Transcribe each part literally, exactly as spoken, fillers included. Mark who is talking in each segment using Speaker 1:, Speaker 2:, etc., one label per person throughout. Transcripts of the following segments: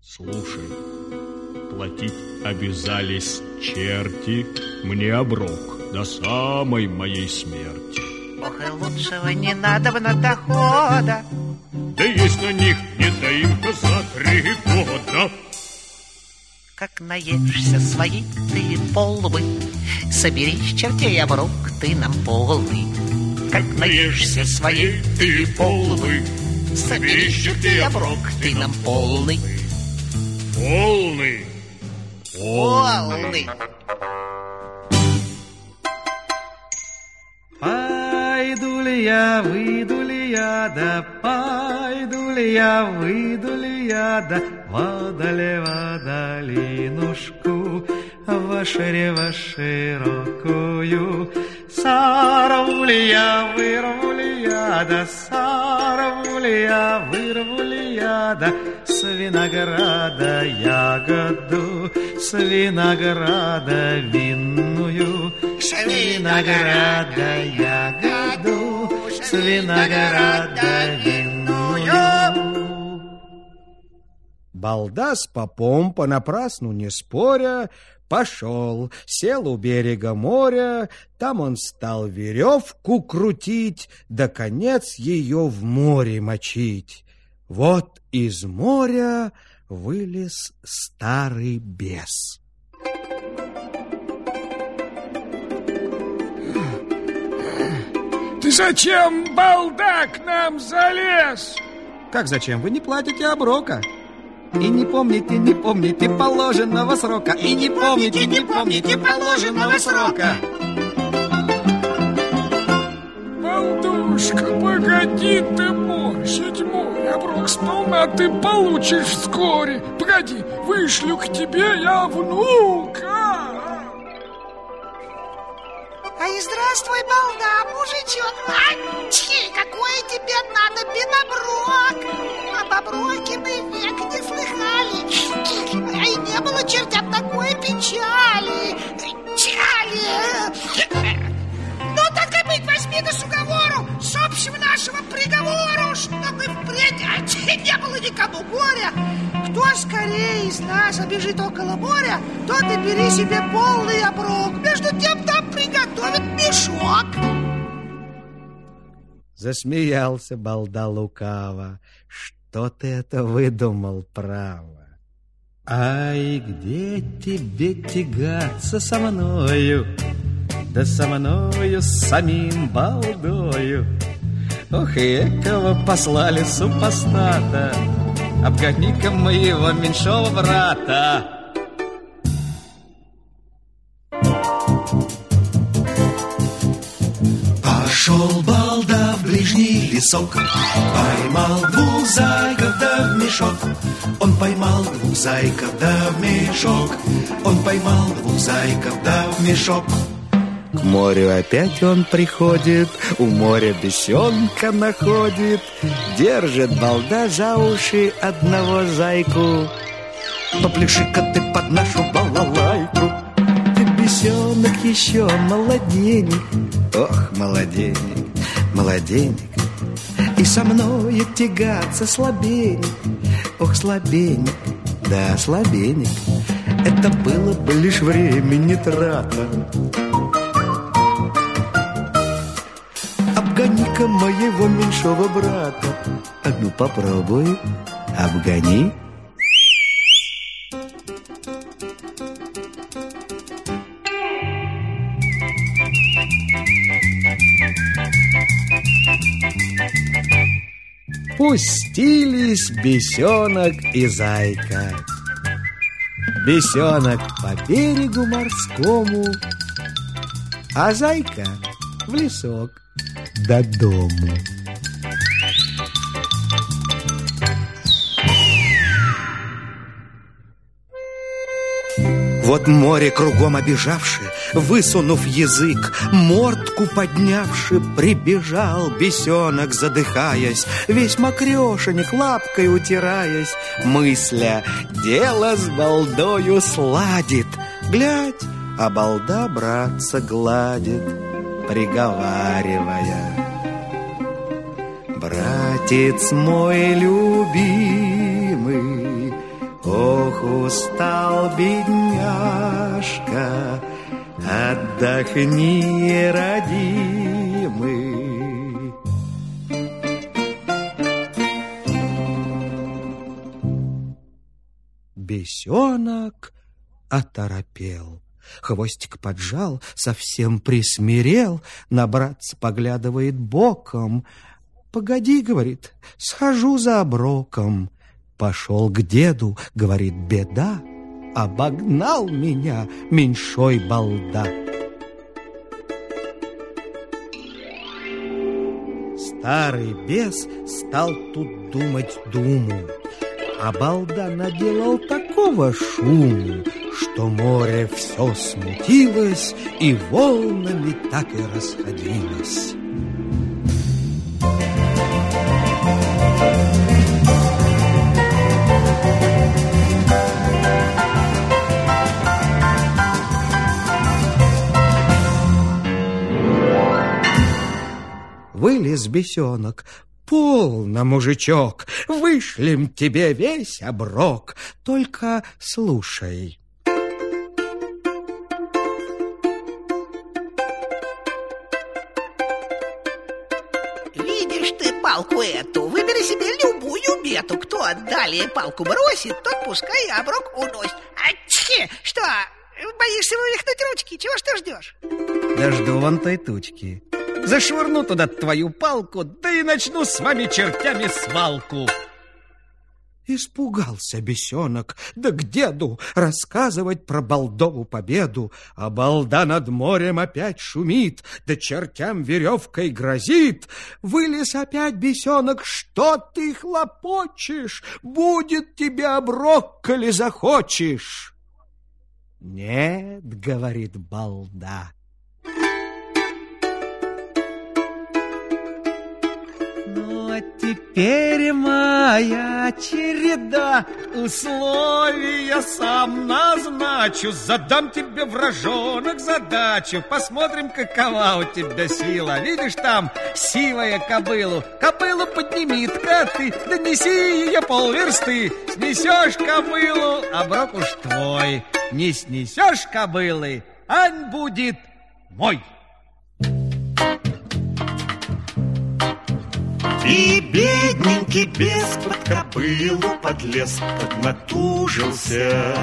Speaker 1: Слушай, платить обязались черти мне оброк до самой моей смерти.
Speaker 2: Ох, и лучшего не надобно дохода.
Speaker 1: Да есть на них недоимка за три года.
Speaker 2: Как наешься своей ты полбы, собери с чертей оброк ты нам полный. Как наешься своей ты полбы, собери с чертей оброк ты нам полный.
Speaker 1: Полный.
Speaker 2: Полный.
Speaker 3: Пойду ли я, выйду ли я, да пойду ли я, выйду ли я, да водолева долинушку, вашерева широкую. Сорву ли я, вырву ли я, да сорву ли я, вырву ли я, да с винограда ягоду, с винограда винную, с винограда ягоду, с винограда винную.
Speaker 4: Балда с попом, понапрасну не споря, пошел, сел у берега моря, там он стал веревку крутить, да конец ее в море мочить. Вот из моря вылез старый бес.
Speaker 5: Ты зачем, балда, к нам залез?
Speaker 3: Как зачем? Вы не платите оброка. И не помните, не помните положенного срока. И не помните, не помните положенного срока.
Speaker 5: Балдушка, погоди ты, морщить мой оброк сполна ты получишь вскоре. Погоди, вышлю к тебе я внука.
Speaker 6: Ай, здравствуй, балда, мужичок. Ай, чхи, какой тебе надобен оброк? Об оброке мы век не слыхали. Ай, не было чертям такой печали. Чали. Ну, так и быть, возьми нас уговору с общим нашего приговору, чтобы впредь не было никому горя. Кто скорее из нас обежит около моря, тот и бери себе полный оброк. Между тем там приготовят мешок.
Speaker 4: Засмеялся балда лукаво. Что ты это выдумал, право?
Speaker 3: Ай, где тебе тягаться со мною? Да со мною, с самим балдою. Ох, и экого послали супостата, обгони-ка моего меньшого брата.
Speaker 7: Пошел балда в ближний лесок, поймал двух зайков да в мешок. Он поймал двух зайков да в мешок. Он поймал двух зайков да в мешок.
Speaker 4: К морю опять он приходит, у моря бесенка находит. Держит балда за уши одного зайку.
Speaker 7: Попляши-ка ты под нашу балалайку.
Speaker 4: Ты, бесенок, еще молоденек. Ох, молоденек, молоденек.
Speaker 7: И со мною тягаться слабенек.
Speaker 4: Ох, слабенек, да слабенек.
Speaker 7: Это было бы лишь времени трата. Обгони-ка моего меньшого брата.
Speaker 4: А ну попробуй, обгони. Пустились бесенок и зайка. Бесенок по берегу морскому, а зайка в лесок до дому.
Speaker 7: Вот море кругом обежавши, высунув язык, мордку поднявши, прибежал бесенок, задыхаясь, весь мокрешенек, лапкой утираясь, мысля, дело с балдою сладит. Глядь, а балда братца гладит, приговаривая: братец мой любимый,
Speaker 4: устал, бедняжка, отдохни, родимый. Бесенок оторопел, хвостик поджал, совсем присмирел, на братца поглядывает боком. «Погоди, — говорит, — схожу за оброком». Пошел к деду, говорит, беда, обогнал меня меньшой балда. Старый бес стал тут думать думу, а балда наделал такого шуму, что море все смутилось и волнами так и расходилось. Вылез бесенок. «Полно, мужичок, вышлем тебе весь оброк, только слушай».
Speaker 2: Видишь ты палку эту, выбери себе любую мету. Кто далее палку бросит, тот пускай оброк уносит. Ачхи! Что, боишься вывихнуть ручки? Чего ж ты ждешь?
Speaker 3: Да жду вон той тучки. Зашвырну туда твою палку, да и начну с вами чертями свалку.
Speaker 4: Испугался бесенок, да к деду рассказывать про балдову победу. А балда над морем опять шумит, да чертям веревкой грозит. Вылез опять бесенок: что ты хлопочешь? Будет тебе оброк, коли захочешь. Нет, говорит балда.
Speaker 3: Ну, а теперь моя череда. Условия сам назначу. Задам тебе, вражонок, задачу. Посмотрим, какова у тебя сила. Видишь там сивая кобылу? Кобылу подними-ка ты, донеси ее полверсты. Снесешь кобылу, оброк уж твой. Не снесешь кобылы, ань будет мой.
Speaker 7: И бедненький бес под кобылу подлез, поднатужился,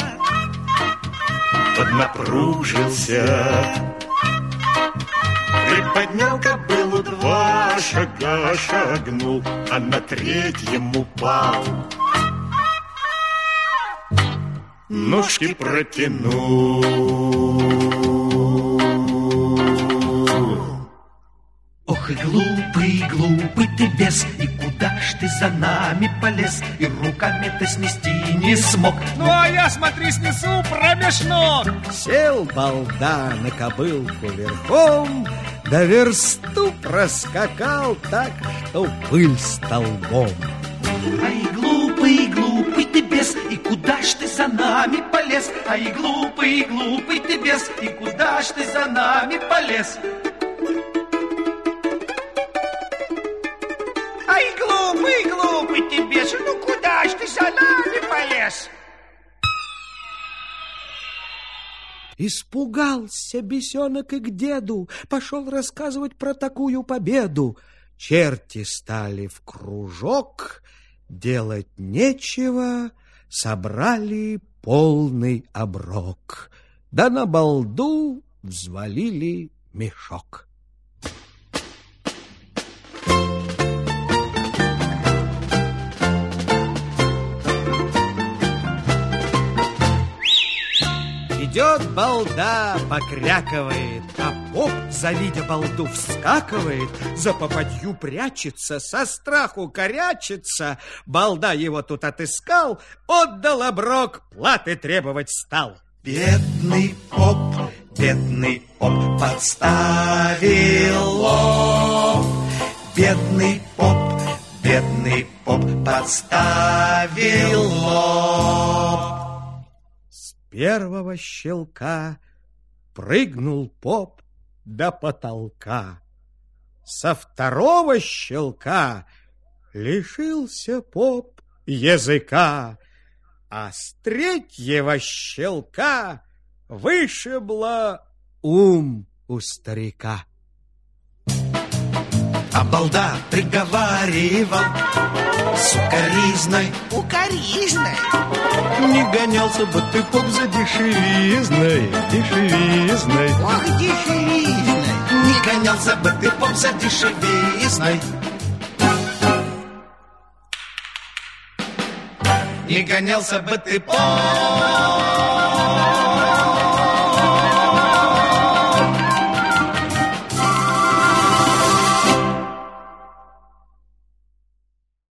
Speaker 7: поднапружился. Приподнял кобылу, два шага шагнул, а на третьем упал. Ножки протянул.
Speaker 8: Ох и глупый, глупый ты бес, и куда ж ты за нами полез, и руками-то снести не смог.
Speaker 3: Ну, а я, смотри, снесу промеж ног.
Speaker 4: Сел балда на кобылку верхом, да версту проскакал так, что пыль столбом.
Speaker 8: Ай, глупый, глупый ты бес, и куда ж ты за нами полез? Ай, глупый, глупый ты бес, и куда ж ты за нами полез?
Speaker 6: Ай, глупый, глупый ты бес, ну куда ж ты за нами полез?
Speaker 4: Испугался бесенок и к деду, пошел рассказывать про такую победу. Черти стали в кружок, делать нечего, собрали полный оброк, да на балду взвалили мешок. Идет балда, покрякивает, а поп, завидя балду, вскакивает, за попадью прячется, со страху корячится. Балда его тут отыскал, отдал оброк, платы требовать стал.
Speaker 8: Бедный поп, бедный поп подставил лоб. Бедный поп, бедный поп подставил лоб.
Speaker 4: Первого щелка прыгнул поп до потолка. Со второго щелка лишился поп языка, а с третьего щелка вышибло ум у старика.
Speaker 7: А балда приговаривал сукаризной,
Speaker 6: Укоризной.
Speaker 4: Не гонялся бы ты, поп, за дешевизной, дешевизной.
Speaker 6: Ох, дешевизной.
Speaker 7: не гонялся бы ты, поп, за дешевизной. Не гонялся бы ты, поп,